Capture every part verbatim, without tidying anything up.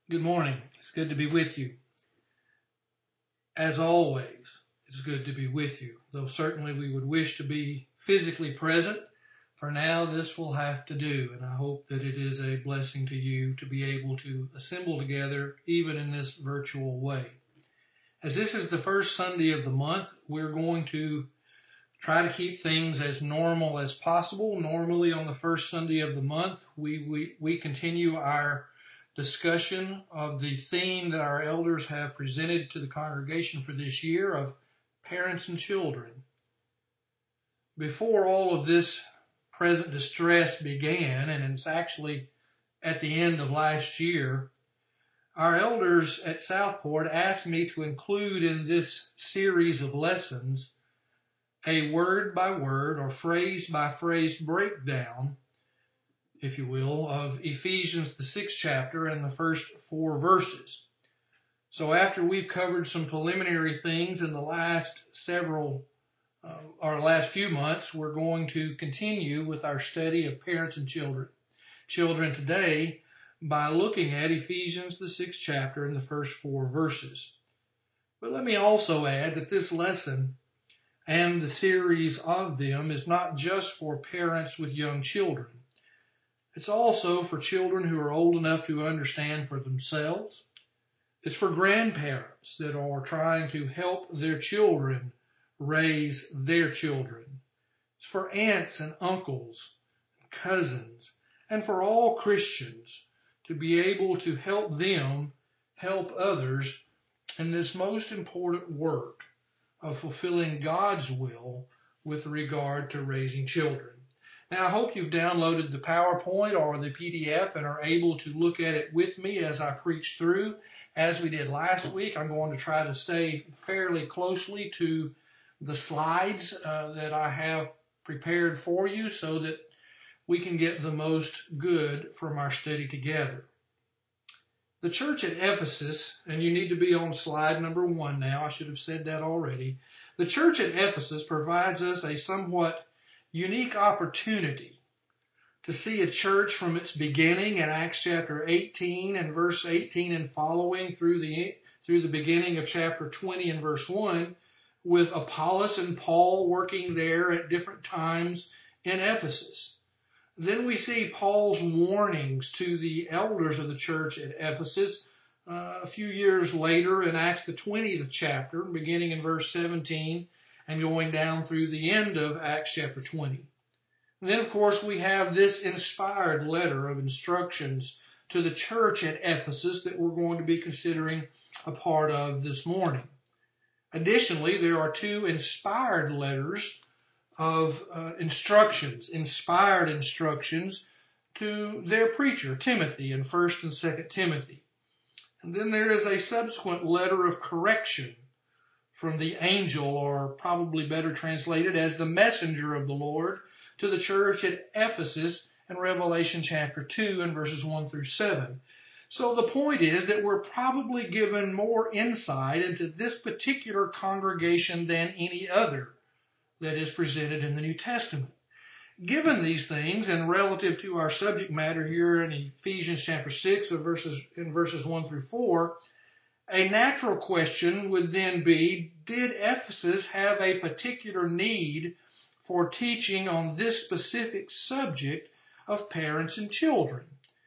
Good morning. It's good to be with you. As always, it's good to be with you, though certainly we would wish to be physically present. For now, this will have to do, and I hope that it is a blessing to you to be able to assemble together even in this virtual way. As this is the first Sunday of the month, we're going to try to keep things as normal as possible. Normally on the first Sunday of the month, we, we, we continue our discussion of the theme that our elders have presented to the congregation for this year of parents and children. Before all of this present distress began, and it's actually at the end of last year, our elders at Southport asked me to include in this series of lessons a word by word or phrase by phrase breakdown, if you will, of Ephesians, the sixth chapter and the first four verses. So after we've covered some preliminary things in the last several, uh, our last few months, we're going to continue with our study of parents and children. Children today by looking at Ephesians, the sixth chapter and the first four verses. But let me also add that this lesson and the series of them is not just for parents with young children. It's also for children who are old enough to understand for themselves. It's for grandparents that are trying to help their children raise their children. It's for aunts and uncles, cousins, and for all Christians to be able to help them help others in this most important work of fulfilling God's will with regard to raising children. Now, I hope you've downloaded the PowerPoint or the P D F and are able to look at it with me as I preach through. As we did last week, I'm going to try to stay fairly closely to the slides uh, that I have prepared for you so that we can get the most good from our study together. The church at Ephesus, and you need to be on slide number one now, I should have said that already. The church at Ephesus provides us a somewhat unique opportunity to see a church from its beginning in Acts chapter eighteen and verse eighteen and following through the through the beginning of chapter twenty and verse one, with Apollos and Paul working there at different times in Ephesus. Then we see Paul's warnings to the elders of the church at Ephesus uh, a few years later in Acts the twentieth chapter, beginning in verse seventeen and going down through the end of Acts chapter twenty. And then, of course, we have this inspired letter of instructions to the church at Ephesus that we're going to be considering a part of this morning. Additionally, there are two inspired letters of uh, instructions, inspired instructions to their preacher, Timothy, in First and Second Timothy. And then there is a subsequent letter of correction from the angel, or probably better translated as the messenger of the Lord, to the church at Ephesus in Revelation chapter two and verses one through seven. So the point is that we're probably given more insight into this particular congregation than any other that is presented in the New Testament. Given these things and relative to our subject matter here in Ephesians chapter six of verses, in verses one through four, a natural question would then be, did Ephesus have a particular need for teaching on this specific subject of parents and children?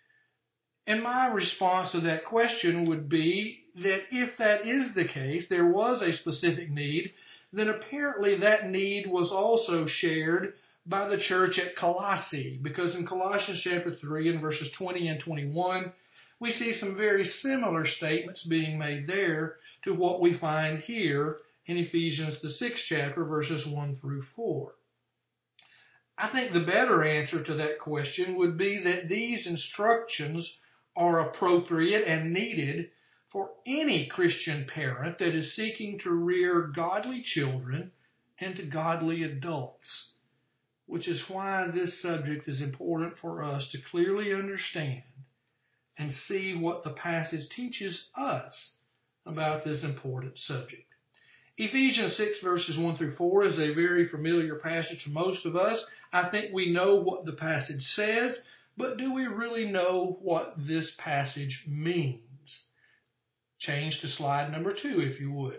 And my response to that question would be that if that is the case, there was a specific need, then apparently that need was also shared by the church at Colossae, because in Colossians chapter three and verses twenty and twenty-one, we see some very similar statements being made there to what we find here in Ephesians, the sixth chapter, verses one through four. I think the better answer to that question would be that these instructions are appropriate and needed for any Christian parent that is seeking to rear godly children and godly adults, which is why this subject is important for us to clearly understand and see what the passage teaches us about this important subject. Ephesians six verses one through four is a very familiar passage to most of us. I think we know what the passage says, but do we really know what this passage means? Change to slide number two, if you would.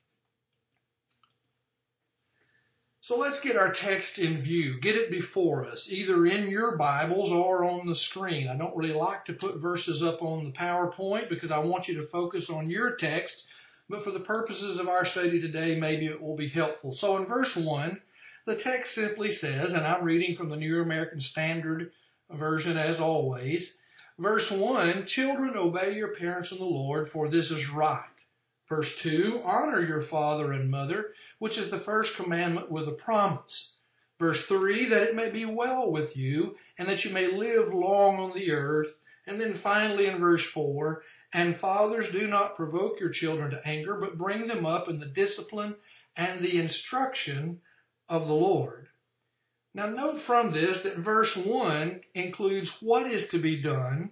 So let's get our text in view. Get it before us, either in your Bibles or on the screen. I don't really like to put verses up on the PowerPoint because I want you to focus on your text, but for the purposes of our study today, maybe it will be helpful. So in verse one, the text simply says, and I'm reading from the New American Standard Version as always, verse one, children, obey your parents in the Lord, for this is right. Verse two, honor your father and mother, which is the first commandment with a promise. Verse three, that it may be well with you, and that you may live long on the earth. And then finally in verse four, and fathers, do not provoke your children to anger, but bring them up in the discipline and the instruction of the Lord. Now note from this that verse one includes what is to be done,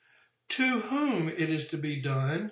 to whom it is to be done,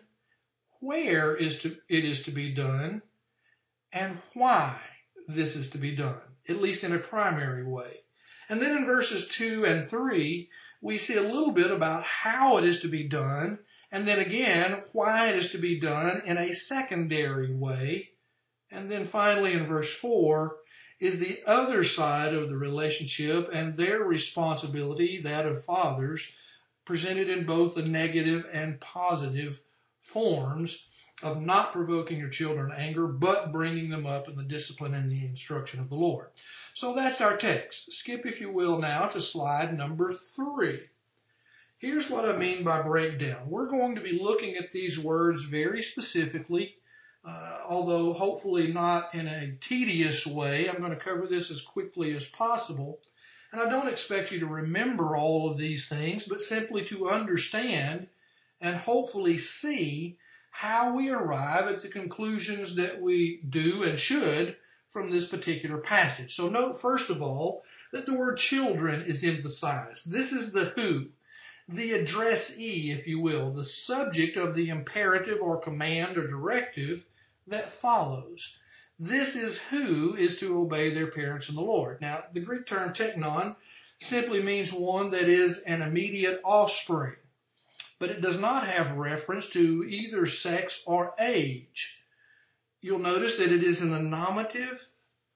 where is to, it is to be done, and why this is to be done, at least in a primary way. And then in verses two and three, we see a little bit about how it is to be done, and then again, why it is to be done in a secondary way. And then finally in verse four is the other side of the relationship and their responsibility, that of fathers, presented in both the negative and positive forms of not provoking your children to anger, but bringing them up in the discipline and the instruction of the Lord. So that's our text. Skip, if you will, now to slide number three. Here's what I mean by breakdown. We're going to be looking at these words very specifically, uh, although hopefully not in a tedious way. I'm going to cover this as quickly as possible. And I don't expect you to remember all of these things, but simply to understand and hopefully see how we arrive at the conclusions that we do and should from this particular passage. So note, first of all, that the word children is emphasized. This is the who, the addressee, if you will, the subject of the imperative or command or directive that follows. This is who is to obey their parents in the Lord. Now, the Greek term teknon simply means one that is an immediate offspring, but it does not have reference to either sex or age. You'll notice that it is in the nominative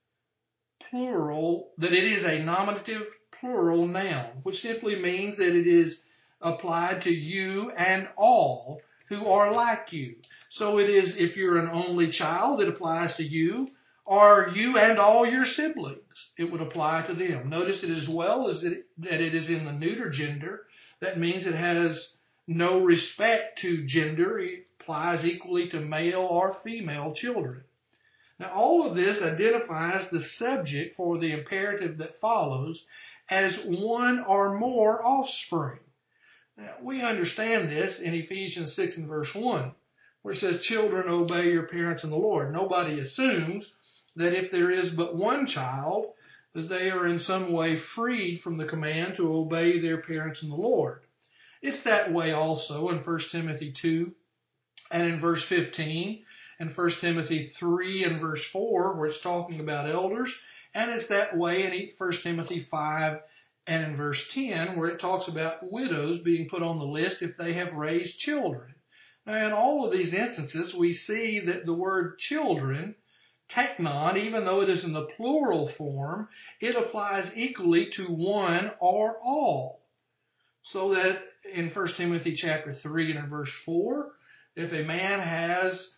plural, that it is a nominative plural noun, which simply means that it is applied to you and all who are like you. So it is, if you're an only child, it applies to you, or you and all your siblings, it would apply to them. Notice it as well as it, that it is in the neuter gender. That means it has no respect to gender. It applies equally to male or female children. Now, all of this identifies the subject for the imperative that follows as one or more offspring. Now, we understand this in Ephesians six and verse one, where it says, children, obey your parents in the Lord. Nobody assumes that if there is but one child, that they are in some way freed from the command to obey their parents in the Lord. It's that way also in First Timothy two and in verse fifteen, and First Timothy three and verse four, where it's talking about elders, and it's that way in First Timothy five and in verse ten, where it talks about widows being put on the list if they have raised children. Now, in all of these instances, we see that the word children, teknon, even though it is in the plural form, it applies equally to one or all. So that in First Timothy chapter three and in verse four, if a man has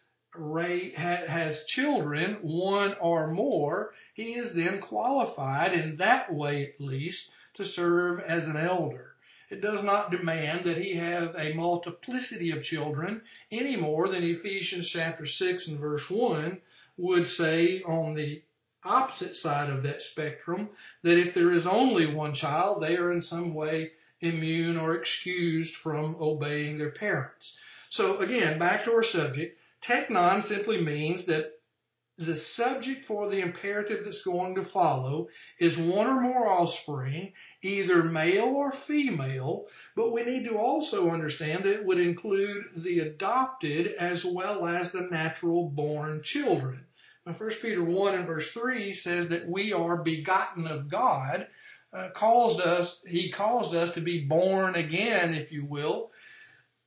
has children, one or more, he is then qualified, in that way at least, to serve as an elder. It does not demand that he have a multiplicity of children any more than Ephesians chapter six and verse one would say on the opposite side of that spectrum, that if there is only one child, they are in some way immune or excused from obeying their parents. So again, back to our subject, teknon simply means that the subject for the imperative that's going to follow is one or more offspring, either male or female, but we need to also understand that it would include the adopted as well as the natural born children. Now, First Peter one and verse three says that we are begotten of God, uh, caused us, he caused us to be born again, if you will.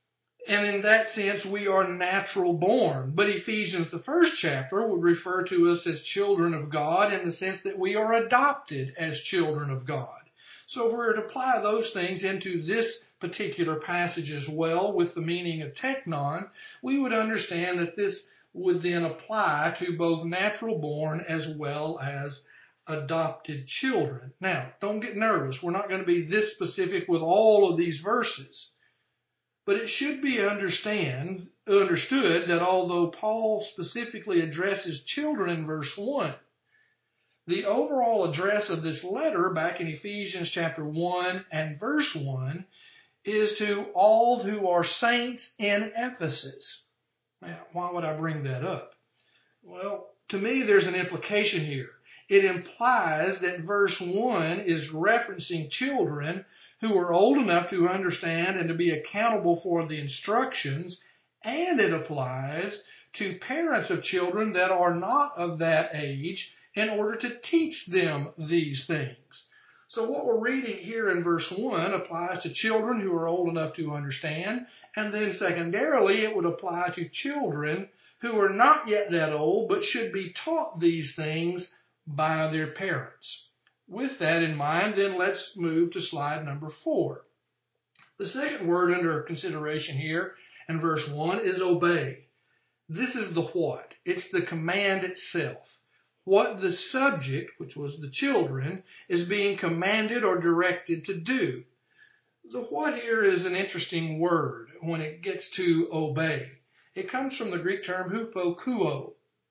And in that sense, we are natural born. But Ephesians, the first chapter, would refer to us as children of God in the sense that we are adopted as children of God. So if we were to apply those things into this particular passage as well with the meaning of teknon, we would understand that this would then apply to both natural born as well as adopted children. Now, don't get nervous. We're not going to be this specific with all of these verses. But it should be understand, understood that although Paul specifically addresses children in verse one, the overall address of this letter back in Ephesians chapter one and verse one is to all who are saints in Ephesus. Now, why would I bring that up? Well, to me, there's an implication here. It implies that verse one is referencing children who are old enough to understand and to be accountable for the instructions, and it applies to parents of children that are not of that age in order to teach them these things. So what we're reading here in verse one applies to children who are old enough to understand, and then secondarily it would apply to children who are not yet that old but should be taught these things by their parents. With that in mind, then let's move to slide number four. The second word under consideration here in verse one is obey. This is the what. It's the command itself. What the subject, which was the children, is being commanded or directed to do. The what here is an interesting word when it gets to obey. It comes from the Greek term hupokuo,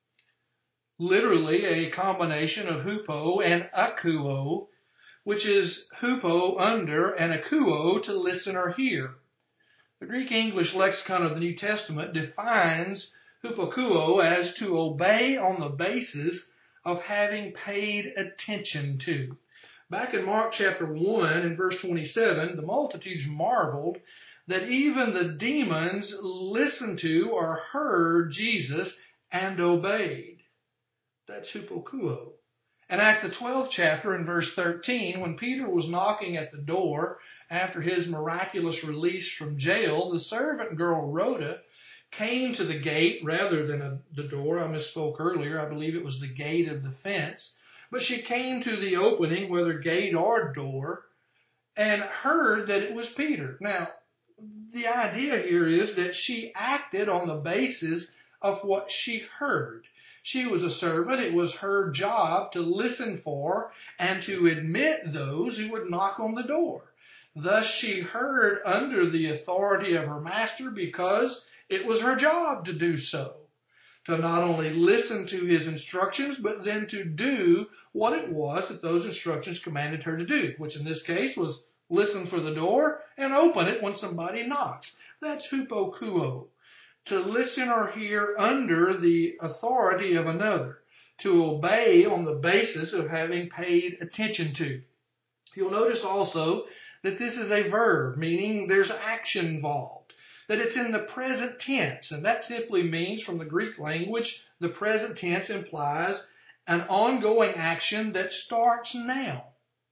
literally a combination of hupo and akuo, which is hupo, under, and akuo, to listen or hear. The Greek English lexicon of the New Testament defines hupokuo as to obey on the basis of having paid attention to. Back in Mark chapter one and verse twenty-seven, the multitudes marveled that even the demons listened to or heard Jesus and obeyed. That's hupokuo. In Acts the twelfth chapter in verse thirteen, when Peter was knocking at the door after his miraculous release from jail, the servant girl Rhoda came to the gate rather than a, the door. I misspoke earlier. I believe it was the gate of the fence. But she came to the opening, whether gate or door, and heard that it was Peter. Now, the idea here is that she acted on the basis of what she heard. She was a servant. It was her job to listen for and to admit those who would knock on the door. Thus, she heard under the authority of her master because it was her job to do so, to not only listen to his instructions, but then to do what it was that those instructions commanded her to do, which in this case was listen for the door and open it when somebody knocks. That's hupokuo, to listen or hear under the authority of another, to obey on the basis of having paid attention to. You'll notice also that this is a verb, meaning there's action involved, that it's in the present tense, and that simply means from the Greek language, the present tense implies an ongoing action that starts now.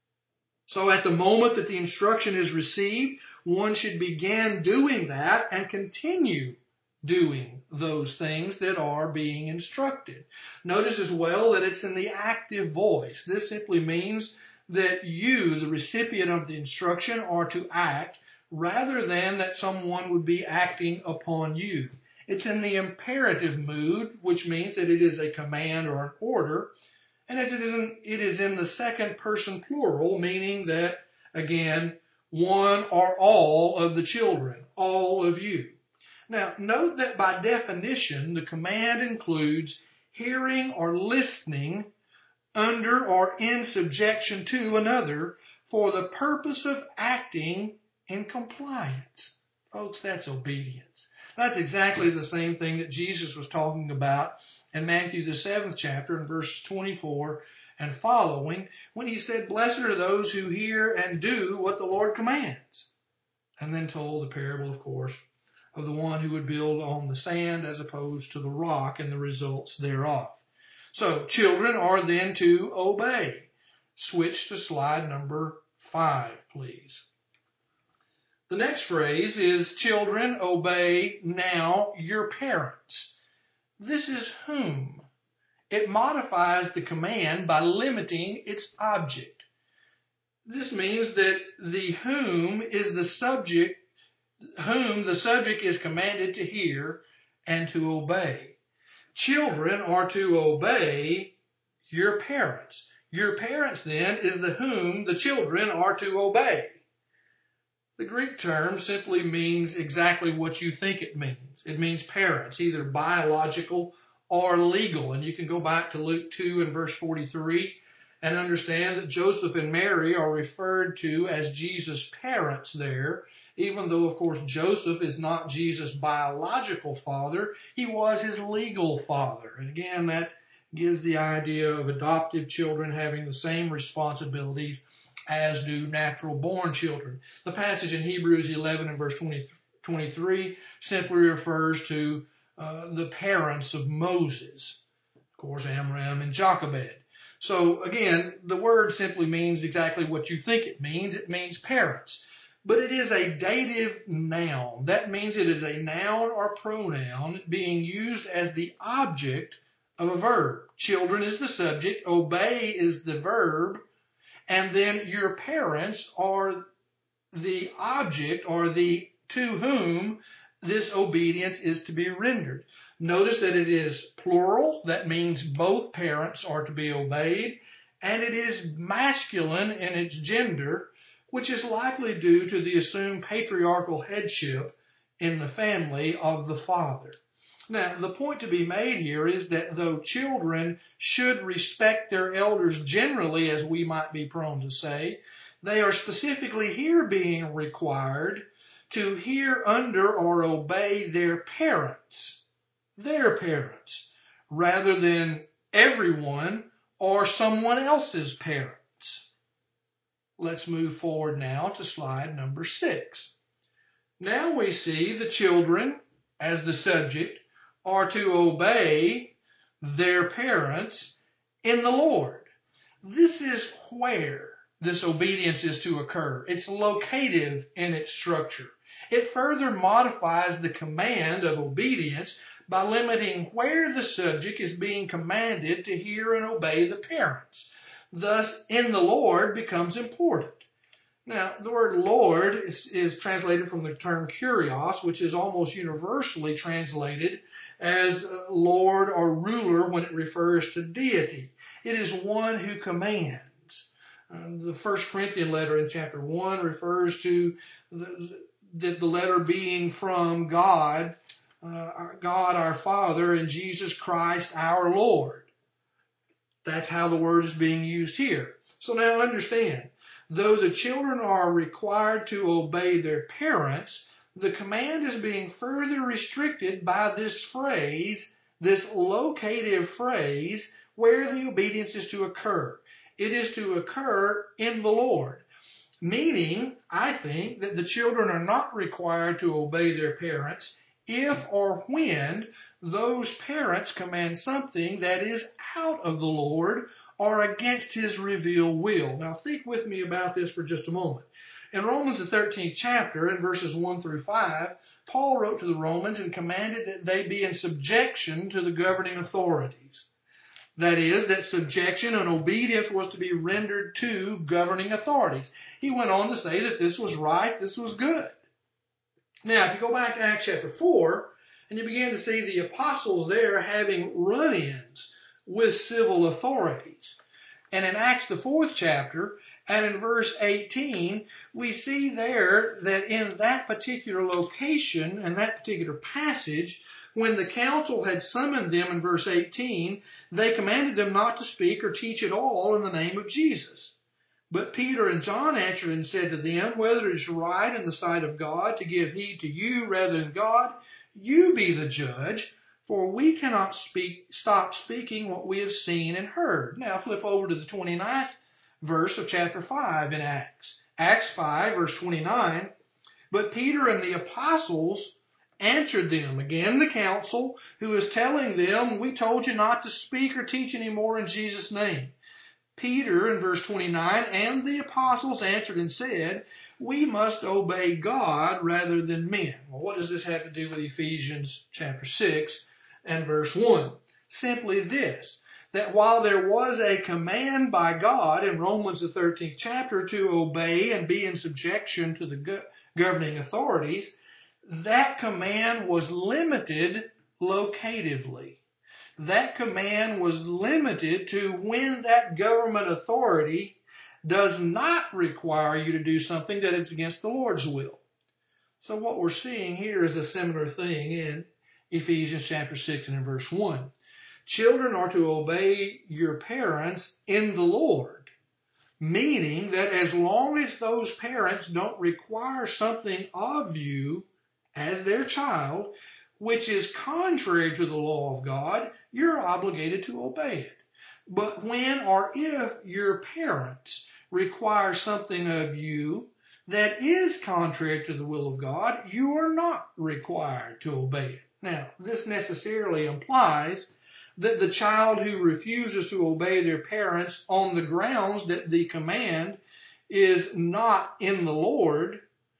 So at the moment that the instruction is received, one should begin doing that and continue doing those things that are being instructed. Notice as well that it's in the active voice. This simply means that you, the recipient of the instruction, are to act rather than that someone would be acting upon you. It's in the imperative mood, which means that it is a command or an order. And it is in, it is in the second person plural, meaning that, again, one or all of the children, all of you. Now, note that by definition, the command includes hearing or listening under or in subjection to another for the purpose of acting in compliance. Folks, that's obedience. That's exactly the same thing that Jesus was talking about in Matthew the seventh chapter in verses twenty-four and following, when he said, "Blessed are those who hear and do what the Lord commands." And then told the parable, of course, of the one who would build on the sand as opposed to the rock and the results thereof. So children are then to obey. Switch to slide number five, please. The next phrase is, children, obey now your parents. This is whom. It modifies the command by limiting its object. This means that the whom is the subject, whom the subject is commanded to hear and to obey. Children are to obey your parents. Your parents, then, is the whom the children are to obey. The Greek term simply means exactly what you think it means. It means parents, either biological or legal. And you can go back to Luke two and verse forty-three and understand that Joseph and Mary are referred to as Jesus' parents there, even though, of course, Joseph is not Jesus' biological father. He was his legal father. And again, that gives the idea of adoptive children having the same responsibilities as do natural-born children. The passage in Hebrews eleven and verse twenty-three simply refers to uh, the parents of Moses, of course, Amram and Jochebed. So again, the word simply means exactly what you think it means. It means parents. But it is a dative noun. That means it is a noun or pronoun being used as the object of a verb. Children is the subject, obey is the verb, and then your parents are the object or the to whom this obedience is to be rendered. Notice that it is plural. That means both parents are to be obeyed. And it is masculine in its gender, which is likely due to the assumed patriarchal headship in the family of the father. Now, the point to be made here is that though children should respect their elders generally, as we might be prone to say, they are specifically here being required to hear under or obey their parents, their parents, rather than everyone or someone else's parents. Let's move forward now to slide number six. Now we see the children as the subject are to obey their parents in the Lord. This is where this obedience is to occur. It's locative in its structure. It further modifies the command of obedience by limiting where the subject is being commanded to hear and obey the parents. Thus, in the Lord becomes important. Now, the word Lord is, is translated from the term kurios, which is almost universally translated as Lord or ruler when it refers to deity. It is one who commands. Uh, the First Corinthians letter in chapter one refers to the, the, the letter being from God, uh, God our Father, and Jesus Christ our Lord. That's how the word is being used here. So now understand, though the children are required to obey their parents, the command is being further restricted by this phrase, this locative phrase, where the obedience is to occur. It is to occur in the Lord, meaning, I think, that the children are not required to obey their parents if or when those parents command something that is out of the Lord or against his revealed will. Now think with me about this for just a moment. In Romans the thirteenth chapter, in verses one through five, Paul wrote to the Romans and commanded that they be in subjection to the governing authorities. That is, that subjection and obedience was to be rendered to governing authorities. He went on to say that this was right, this was good. Now, if you go back to Acts chapter four, and you begin to see the apostles there having run-ins with civil authorities. And in Acts the fourth chapter, and in verse eighteen, we see there that in that particular location and that particular passage, when the council had summoned them in verse eighteen, they commanded them not to speak or teach at all in the name of Jesus. But Peter and John answered and said to them, whether it is right in the sight of God to give heed to you rather than God, you be the judge, for we cannot speak, stop speaking what we have seen and heard. Now flip over to the twenty-ninth verse of chapter five in Acts. Acts five, verse twenty-nine. But Peter and the apostles answered them, again the council, who is telling them, we told you not to speak or teach anymore in Jesus' name. Peter, in verse twenty-nine, and the apostles answered and said, We must obey God rather than men. Well, what does this have to do with Ephesians chapter six and verse one? Simply this, that while there was a command by God in Romans the thirteenth chapter to obey and be in subjection to the go- governing authorities, that command was limited locatively. That command was limited to when that government authority does not require you to do something that is against the Lord's will. So what we're seeing here is a similar thing in Ephesians chapter six and in verse one. Children are to obey your parents in the Lord, meaning that as long as those parents don't require something of you as their child, which is contrary to the law of God, you're obligated to obey it. But when or if your parents require something of you that is contrary to the will of God, you are not required to obey it. Now, this necessarily implies that the child who refuses to obey their parents on the grounds that the command is not in the Lord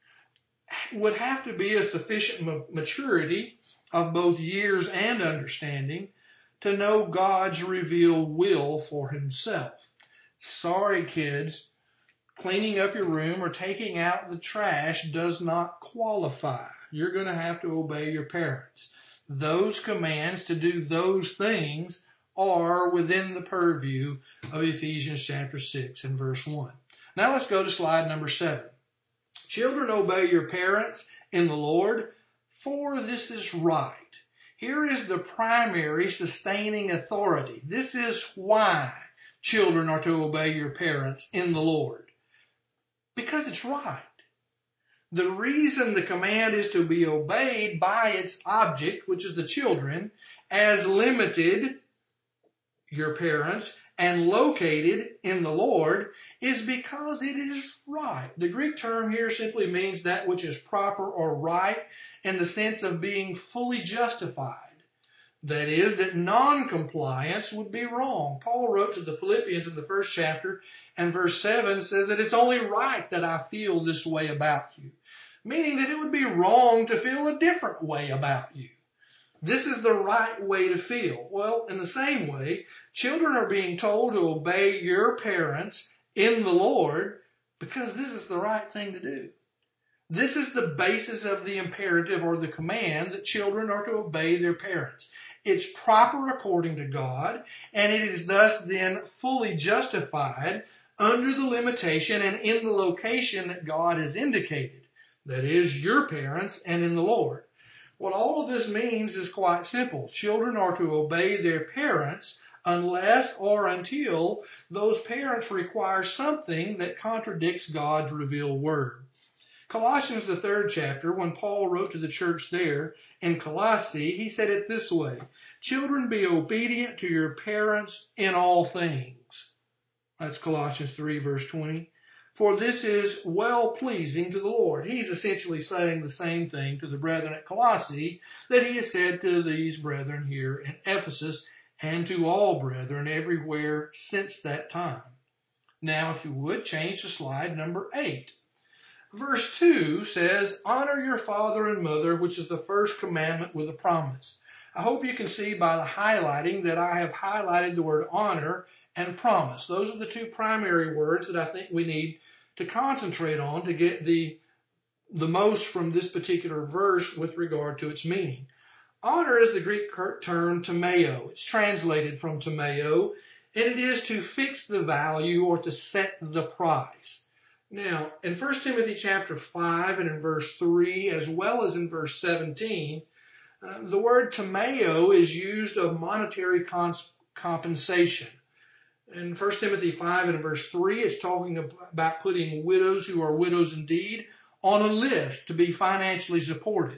would have to be a sufficient maturity of both years and understanding to know God's revealed will for himself. Sorry, kids, cleaning up your room or taking out the trash does not qualify. You're going to have to obey your parents. Those commands to do those things are within the purview of Ephesians chapter six and verse one. Now let's go to slide number seven. Children, obey your parents in the Lord, for this is right. Here is the primary sustaining authority. This is why children are to obey your parents in the Lord. Because it's right. The reason the command is to be obeyed by its object, which is the children, as limited, your parents, and located in the Lord, is because it is right. The Greek term here simply means that which is proper or right in the sense of being fully justified. That is, that non-compliance would be wrong. Paul wrote to the Philippians in the first chapter, and verse seven says that it's only right that I feel this way about you. Meaning that it would be wrong to feel a different way about you. This is the right way to feel. Well, in the same way, children are being told to obey your parents in the Lord because this is the right thing to do. This is the basis of the imperative or the command that children are to obey their parents. It's proper according to God, and it is thus then fully justified under the limitation and in the location that God has indicated. That is, your parents and in the Lord. What all of this means is quite simple. Children are to obey their parents unless or until those parents require something that contradicts God's revealed word. Colossians, the third chapter, when Paul wrote to the church there in Colossae, he said it this way, children, be obedient to your parents in all things. That's Colossians three, verse twenty. For this is well-pleasing to the Lord. He's essentially saying the same thing to the brethren at Colossae that he has said to these brethren here in Ephesus and to all brethren everywhere since that time. Now, if you would, change to slide number eight. Verse two says, honor your father and mother, which is the first commandment with a promise. I hope you can see by the highlighting that I have highlighted the word honor and promise. Those are the two primary words that I think we need to concentrate on to get the, the most from this particular verse with regard to its meaning. Honor is the Greek term timeo. It's translated from timeo, and it is to fix the value or to set the price. Now, in First Timothy chapter five and in verse three, as well as in verse seventeen, uh, the word timeo is used of monetary cons- compensation. In First Timothy five and in verse three, it's talking about putting widows who are widows indeed on a list to be financially supported.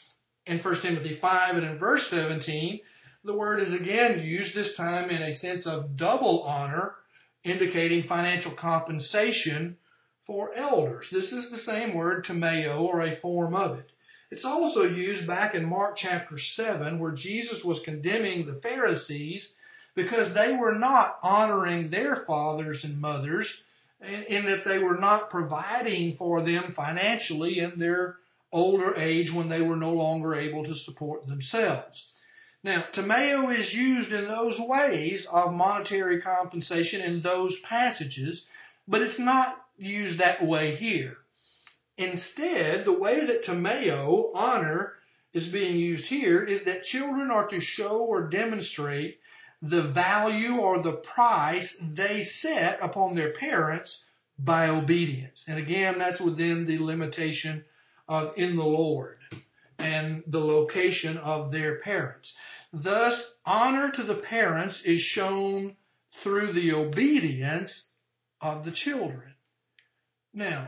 In First Timothy five and in verse seventeen, the word is again used, this time in a sense of double honor, indicating financial compensation for elders. This is the same word, timeo, or a form of it. It's also used back in Mark chapter seven, where Jesus was condemning the Pharisees because they were not honoring their fathers and mothers in, in that they were not providing for them financially in their older age when they were no longer able to support themselves. Now, Timeo is used in those ways of monetary compensation in those passages, but it's not used that way here. Instead, the way that Timeo, honor, is being used here is that children are to show or demonstrate the value or the price they set upon their parents by obedience. And again, that's within the limitation of in the Lord and the location of their parents. Thus, honor to the parents is shown through the obedience of the children. Now,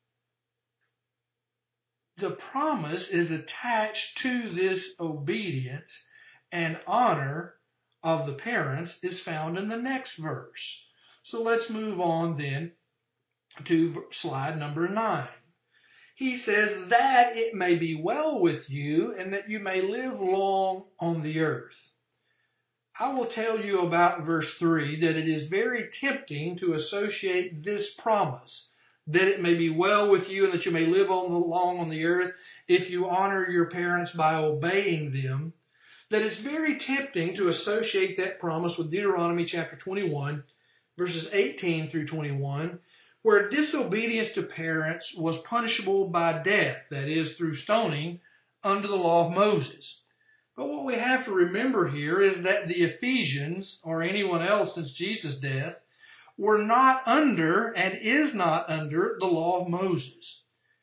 the promise is attached to this obedience, and honor of the parents is found in the next verse. So let's move on then to slide number nine. He says that it may be well with you and that you may live long on the earth. I will tell you about verse three that it is very tempting to associate this promise, that it may be well with you and that you may live on the, long on the earth if you honor your parents by obeying them, that it's very tempting to associate that promise with Deuteronomy chapter twenty-one, verses eighteen through twenty-one, where disobedience to parents was punishable by death, that is, through stoning, under the law of Moses. But what we have to remember here is that the Ephesians, or anyone else since Jesus' death, were not under and is not under the law of Moses.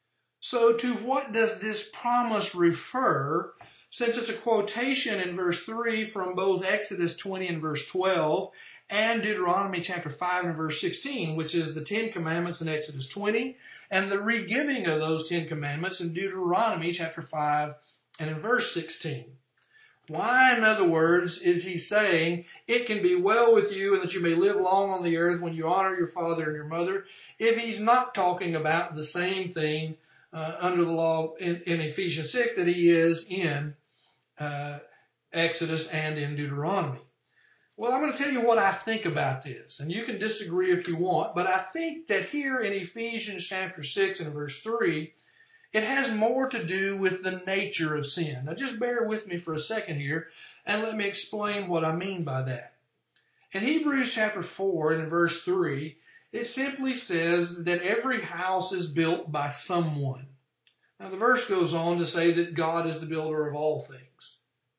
So to what does this promise refer, since it's a quotation in verse three from both Exodus twenty and verse twelve and Deuteronomy chapter five and verse sixteen, which is the Ten Commandments in Exodus twenty and the regiving of those Ten Commandments in Deuteronomy chapter five and in verse sixteen. Why, in other words, is he saying it can be well with you and that you may live long on the earth when you honor your father and your mother, if he's not talking about the same thing uh, under the law in, in Ephesians six that he is in uh, Exodus and in Deuteronomy? Well, I'm going to tell you what I think about this, and you can disagree if you want, but I think that here in Ephesians chapter six and verse three, it has more to do with the nature of sin. Now just bear with me for a second here and let me explain what I mean by that. In Hebrews chapter four and in verse three, it simply says that every house is built by someone. Now the verse goes on to say that God is the builder of all things.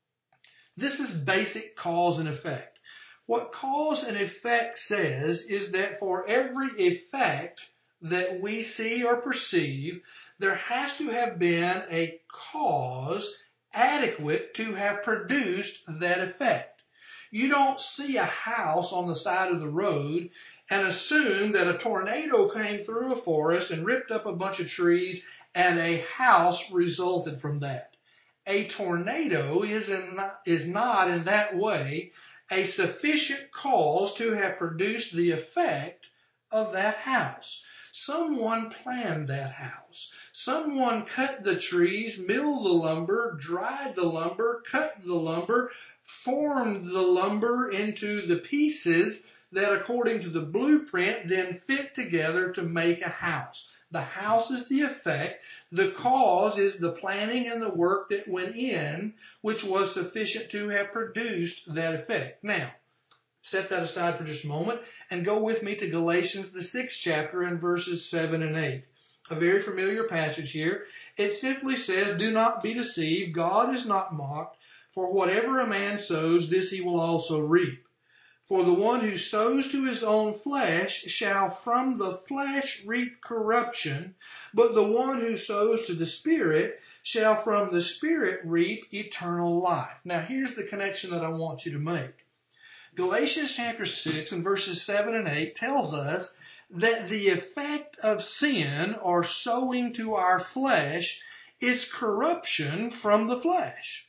This is basic cause and effect. What cause and effect says is that for every effect that we see or perceive, there has to have been a cause adequate to have produced that effect. You don't see a house on the side of the road and assume that a tornado came through a forest and ripped up a bunch of trees and a house resulted from that. A tornado is, in, is not in that way a sufficient cause to have produced the effect of that house. Someone planned that house. Someone cut the trees, milled the lumber, dried the lumber, cut the lumber, formed the lumber into the pieces that, according to the blueprint, then fit together to make a house. The house is the effect. The cause is the planning and the work that went in, which was sufficient to have produced that effect. Now, set that aside for just a moment and go with me to Galatians, the sixth chapter, and verses seven and eight. A very familiar passage here. It simply says, "Do not be deceived. God is not mocked. For whatever a man sows, this he will also reap. For the one who sows to his own flesh shall from the flesh reap corruption, but the one who sows to the Spirit shall from the Spirit reap eternal life." Now here's the connection that I want you to make. Galatians chapter six and verses seven and eight tells us that the effect of sin, or sowing to our flesh, is corruption from the flesh.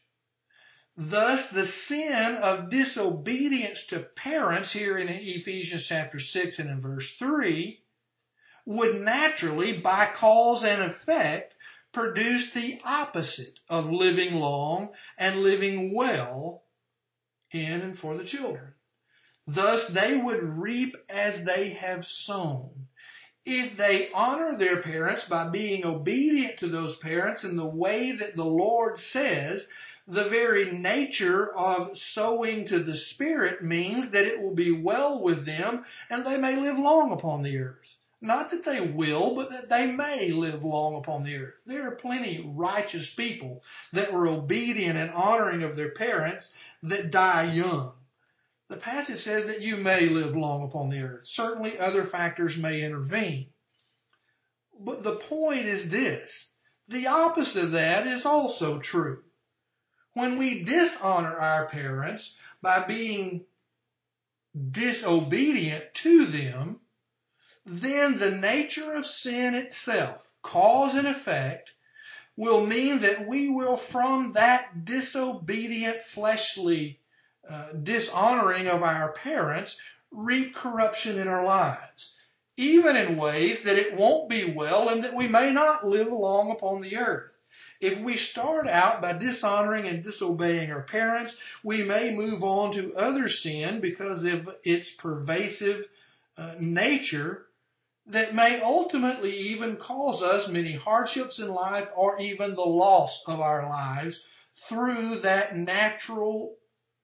Thus, the sin of disobedience to parents here in Ephesians chapter six and in verse three would naturally, by cause and effect, produce the opposite of living long and living well in and for the children. Thus, they would reap as they have sown. If they honor their parents by being obedient to those parents in the way that the Lord says, the very nature of sowing to the Spirit means that it will be well with them and they may live long upon the earth. Not that they will, but that they may live long upon the earth. There are plenty righteous people that were obedient and honoring of their parents that die young. The passage says that you may live long upon the earth. Certainly other factors may intervene. But the point is this: the opposite of that is also true. When we dishonor our parents by being disobedient to them, then the nature of sin itself, cause and effect, will mean that we will, from that disobedient, fleshly uh, dishonoring of our parents, reap corruption in our lives, even in ways that it won't be well and that we may not live long upon the earth. If we start out by dishonoring and disobeying our parents, we may move on to other sin because of its pervasive uh, nature that may ultimately even cause us many hardships in life or even the loss of our lives through that natural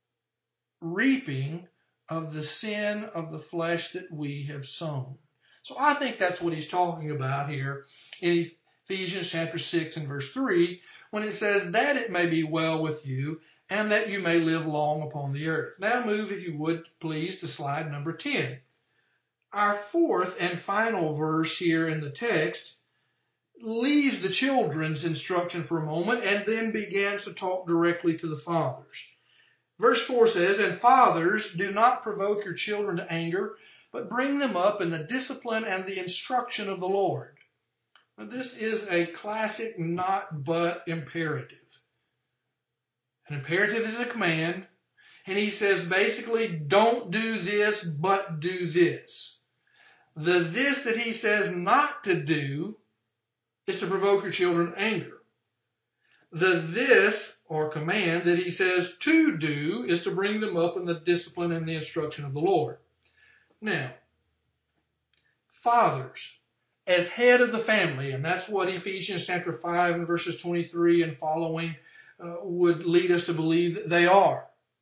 reaping of the sin of the flesh that we have sown. So I think that's what he's talking about here in Ephesians chapter six and verse three, when it says that it may be well with you and that you may live long upon the earth. Now move, if you would, please, to slide number ten. Our fourth and final verse here in the text leaves the children's instruction for a moment and then begins to talk directly to the fathers. Verse four says, "And fathers, do not provoke your children to anger, but bring them up in the discipline and the instruction of the Lord." Now, this is a classic not but imperative. An imperative is a command, and he says basically, don't do this, but do this. The this that he says not to do is to provoke your children to anger. The this, or command, that he says to do is to bring them up in the discipline and the instruction of the Lord. Now, fathers, as head of the family, and that's what Ephesians chapter five and verses twenty-three and following uh, would lead us to believe that they are.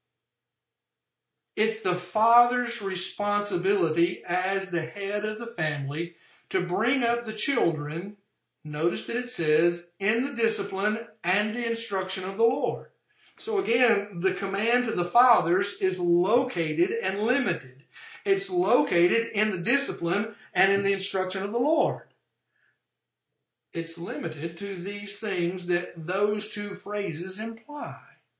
It's the father's responsibility as the head of the family to bring up the children, notice that it says, in the discipline and the instruction of the Lord. So again, the command to the fathers is located and limited. It's located in the discipline and in the instruction of the Lord. It's limited to these things that those two phrases imply.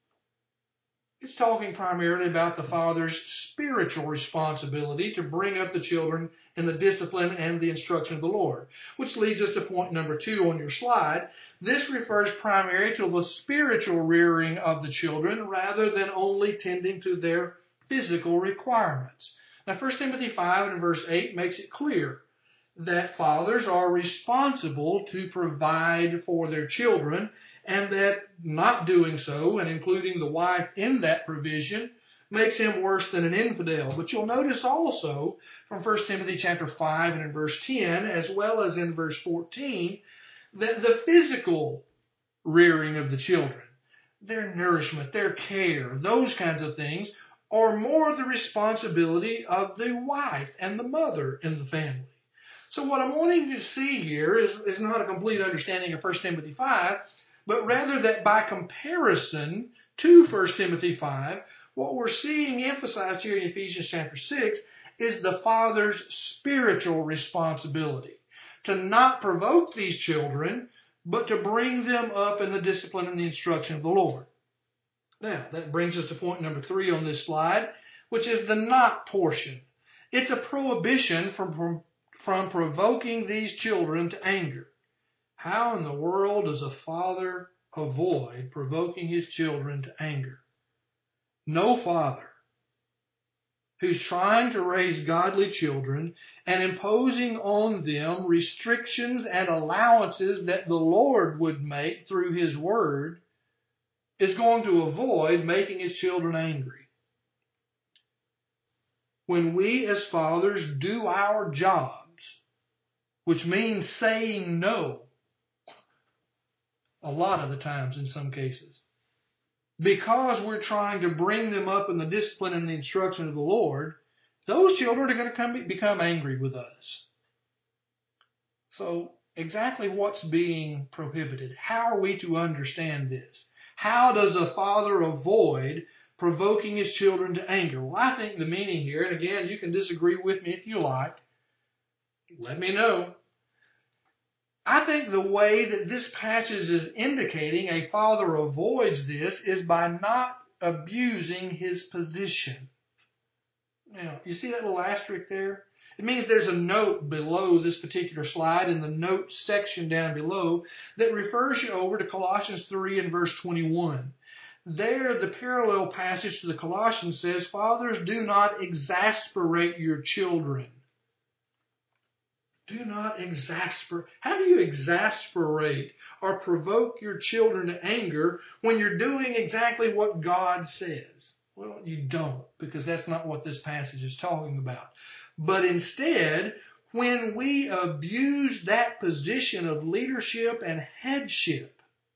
It's talking primarily about the father's spiritual responsibility to bring up the children in the discipline and the instruction of the Lord, which leads us to point number two on your slide. This refers primarily to the spiritual rearing of the children rather than only tending to their physical requirements. Now, First Timothy five and verse eight makes it clear that fathers are responsible to provide for their children, and that not doing so, and including the wife in that provision, makes him worse than an infidel. But you'll notice also from First Timothy chapter five and in verse ten, as well as in verse fourteen, that the physical rearing of the children, their nourishment, their care, those kinds of things, are more the responsibility of the wife and the mother in the family. So what I'm wanting to see here is, is not a complete understanding of First Timothy five, but rather that by comparison to First Timothy five, what we're seeing emphasized here in Ephesians chapter six is the father's spiritual responsibility to not provoke these children, but to bring them up in the discipline and the instruction of the Lord. Now, that brings us to point number three on this slide, which is the not portion. It's a prohibition from, from, from provoking these children to anger. How in the world does a father avoid provoking his children to anger? No father who's trying to raise godly children and imposing on them restrictions and allowances that the Lord would make through his word is going to avoid making his children angry. When we as fathers do our jobs, which means saying no a lot of the times in some cases. Because we're trying to bring them up in the discipline and the instruction of the Lord, those children are going to come, become angry with us. So exactly what's being prohibited? How are we to understand this? How does a father avoid provoking his children to anger? Well, I think the meaning here, and again, you can disagree with me if you like, let me know. I think the way that this passage is indicating a father avoids this is by not abusing his position. Now, you see that little asterisk there? It means there's a note below this particular slide in the notes section down below that refers you over to Colossians three and verse twenty-one. There, the parallel passage to the Colossians says, fathers, do not exasperate your children. Do not exasperate. How do you exasperate or provoke your children to anger when you're doing exactly what God says? Well, you don't, because that's not what this passage is talking about. But instead, when we abuse that position of leadership and headship,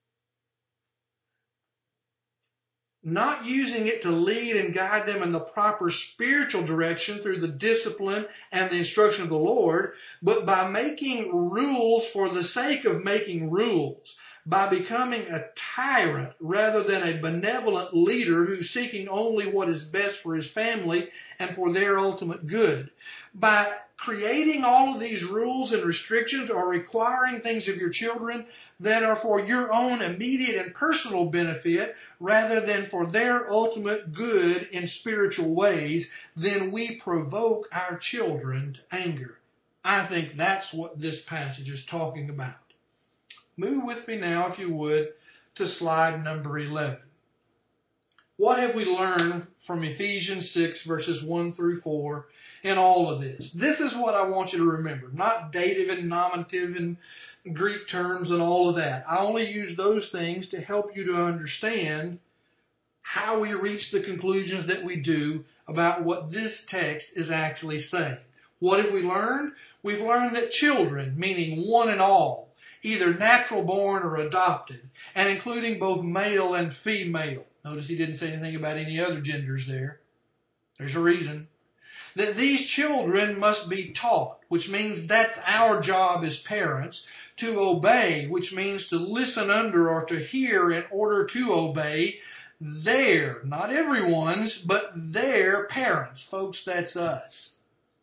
not using it to lead and guide them in the proper spiritual direction through the discipline and the instruction of the Lord, but by making rules for the sake of making rules, by becoming a tyrant rather than a benevolent leader who's seeking only what is best for his family and for their ultimate good. By creating all of these rules and restrictions or requiring things of your children that are for your own immediate and personal benefit rather than for their ultimate good in spiritual ways, then we provoke our children to anger. I think that's what this passage is talking about. Move with me now, if you would, to slide number eleven. What have we learned from Ephesians six, verses one through four, in all of this? This is what I want you to remember, not dative and nominative and Greek terms and all of that. I only use those things to help you to understand how we reach the conclusions that we do about what this text is actually saying. What have we learned? We've learned that children, meaning one and all, either natural born or adopted, and including both male and female. Notice he didn't say anything about any other genders there. There's a reason. That these children must be taught, which means that's our job as parents, to obey, which means to listen under or to hear in order to obey their, not everyone's, but their parents. Folks, that's us.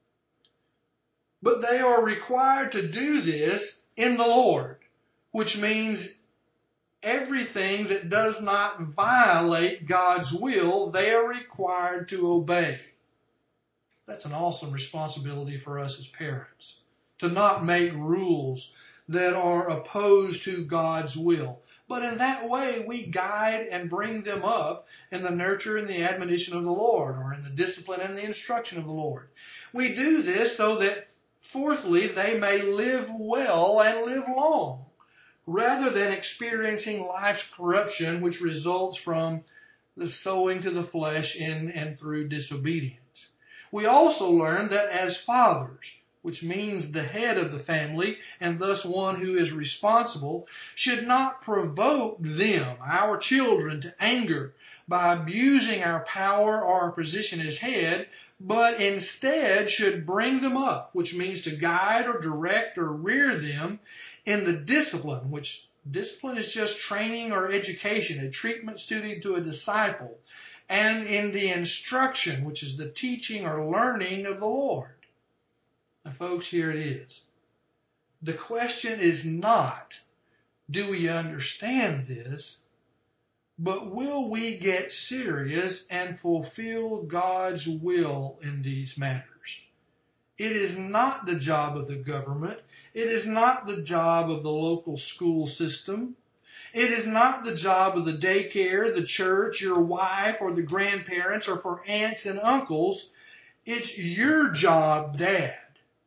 But they are required to do this in the Lord, which means everything that does not violate God's will, they are required to obey. That's an awesome responsibility for us as parents, to not make rules that are opposed to God's will. But in that way, we guide and bring them up in the nurture and the admonition of the Lord, or in the discipline and the instruction of the Lord. We do this so that, fourthly, they may live well and live long, rather than experiencing life's corruption, which results from the sowing to the flesh in and through disobedience. We also learn that as fathers, which means the head of the family and thus one who is responsible, should not provoke them, our children, to anger by abusing our power or our position as head, but instead should bring them up, which means to guide or direct or rear them in the discipline, which discipline is just training or education, a treatment student to a disciple, and in the instruction, which is the teaching or learning of the Lord. Now, folks, here it is. The question is not, do we understand this, but will we get serious and fulfill God's will in these matters? It is not the job of the government. It is not the job of the local school system. It is not the job of the daycare, the church, your wife, or the grandparents, or for aunts and uncles. It's your job, Dad,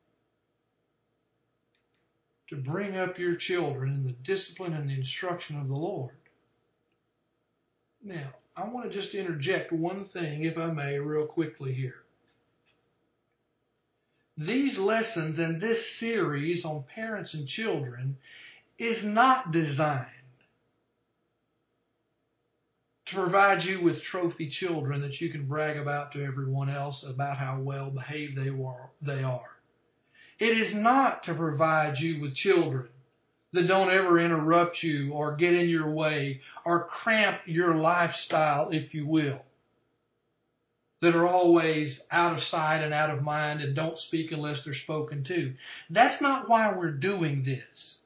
to bring up your children in the discipline and the instruction of the Lord. Now, I want to just interject one thing, if I may, real quickly here. these lessons and this series on parents and children is not designed to provide you with trophy children that you can brag about to everyone else about how well behaved they were, they are. It is not to provide you with children that don't ever interrupt you or get in your way or cramp your lifestyle, if you will, that are always out of sight and out of mind and don't speak unless they're spoken to. That's not why we're doing this.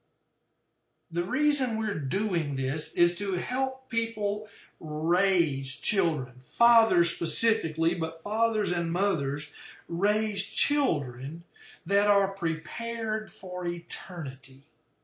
The reason we're doing this is to help people raise children, fathers specifically, but fathers and mothers raise children that are prepared for eternity.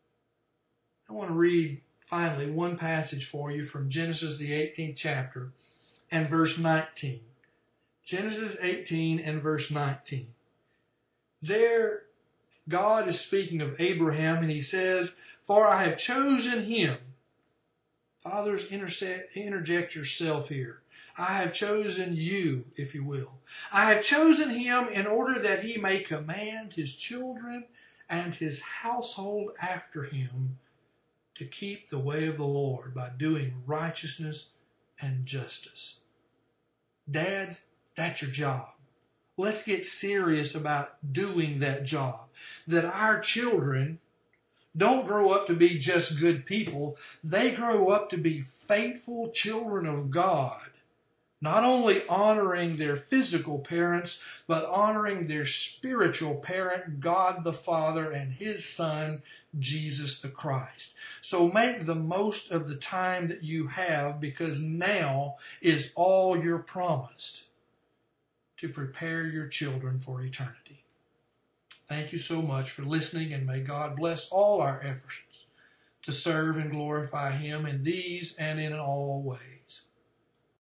I want to read finally one passage for you from Genesis, the eighteenth chapter and verse nineteen. Genesis eighteen and verse nineteen. There, God is speaking of Abraham, and he says, "For I have chosen him." Fathers, interject yourself here. I have chosen you, if you will. I have chosen him in order that he may command his children and his household after him to keep the way of the Lord by doing righteousness and justice. Dads, that's your job. Let's get serious about doing that job. That our children don't grow up to be just good people. They grow up to be faithful children of God. Not only honoring their physical parents, but honoring their spiritual parent, God the Father, and his Son, Jesus the Christ. So make the most of the time that you have, because now is all you're promised to prepare your children for eternity. Thank you so much for listening, and may God bless all our efforts to serve and glorify him in these and in all ways.